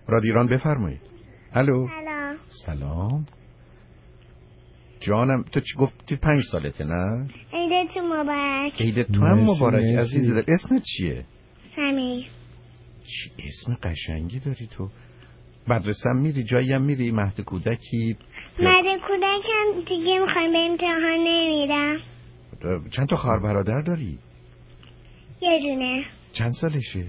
رادیو ایران بفرمایید. الو. سلام. جانم تو چی گفتی؟ 5 سالته نه؟ عیدتون مبارک. عیدت تو هم مبارک عزیز دل. اسمت چیه؟ سمیر. چی اسم قشنگی داری تو؟ مدرسه هم میری؟ جایی هم میری؟ مهد کودکی؟ مهد کودکم دیگه میخوایم به امتحان نمیرم. چند تا خواهر برادر داری؟ یه دونه. چند سالشه؟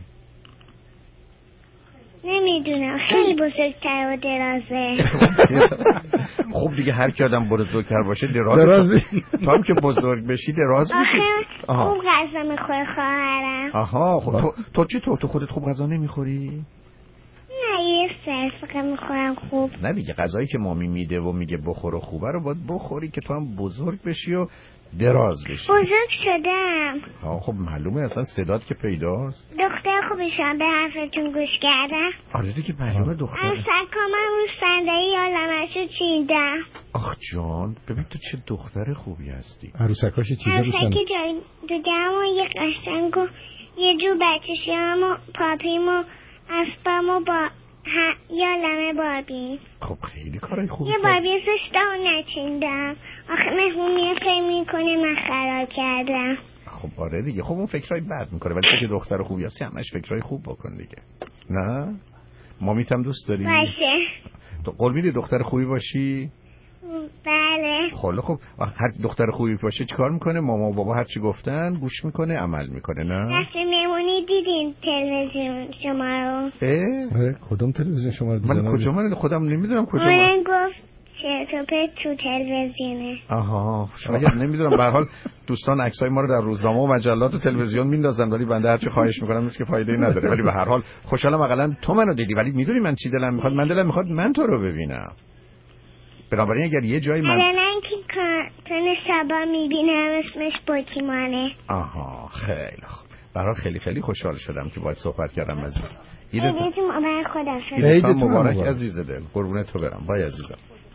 نمیدونم، خیلی بزرگتر و درازه. خب دیگه هر کی آدم بزرگتر باشه درازه. تو هم که بزرگ بشی دراز میشی. خوب غذا میخوره خواهرم. آها خب تو چی تو خودت خوب غذا نمیخوری؟ نه یه سرفقه میخورم خوب. نه دیگه غذایی که مامی میده و میگه بخور و خوبه رو باید بخوری که تو هم بزرگ بشی و دراز بشی. بزرگ شدم. خب معلومه اصلا صدات که پیداست. دختر خوبشم به حرفتون گوش کردم. آره دیگه معلومه دختر. عروسکامم رو صندلی عالمشو چیندم. آخ جان ببین تو چه دختر خوبی هستی. عروسکاشو چیده رو عروسک دیگرم و یه قشنگ و یه جو بچه‌شیام و پاپیم و اسبم و با یه عالمه باربی. خب خیلی کارای خوبی. یه باربی سشتا و نچیندم. آخه مهمونیه فکر میکنه من خراب کردم. خب آره دیگه. خب اون فکرای بد میکنه ولی تو که دختر خوبی هستی همش فکرای خوب بکن دیگه. نه؟ مامیت هم دوست داری؟ باشه. تو قول میدی دختر خوبی باشی؟ بله. خب هر دختر خوبی باشه چیکار میکنه؟ ماما و بابا هر چی گفتن گوش میکنه عمل میکنه نه؟ رفتیم مهمونی دیدین تلویزیون شما رو؟ کدوم تلویزیون شما رو دیدن؟ من کجا من خودم نمیدونم کجا. من گفت چرت و پرت تو تلویزیونه. آها شاید نمیدونم. به هر حال دوستان عکسای ما رو در روزنامه و مجلات و تلویزیون میندازن ولی بنده هرچی خواهش میکنم نیست که فایده‌ای نداره. ولی به هر حال خوشحالم حداقل تو منو دیدی. ولی میدونی من چی دلم میخواد؟ من دلم میخواد من تو رو ببینم. بنابراین اگر یه جایی من الان که کارتون شبا میبینم اسمش پوکیمانه. آها خیلی خوب. برای خیلی خیلی خوشحال شدم که باهات صحبت کردم عزیز. عیدتون مبارک. خداحافظ. عیدتون مبارک عزیز دل. قربونت تو برم. بای عزیزم.